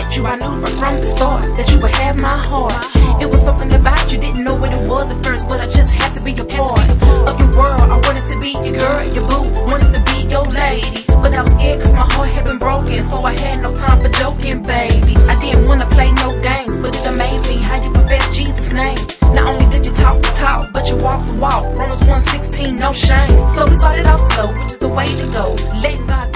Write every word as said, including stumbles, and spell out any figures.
about you, I knew right from the start that you would have my heart. It was something about you, didn't know what it was at first, but I just had to be a part of your world. I wanted to be your girl, your boo, wanted to be your lady, but I was scared cause my heart had been broken, so I had no time for joking, baby. I didn't wanna play no games, but it amazed me how you profess Jesus' name. Not only did you talk the talk, but you walk the walk. Romans one sixteen, no shame. So we started off slow, which is the way to go. Letting God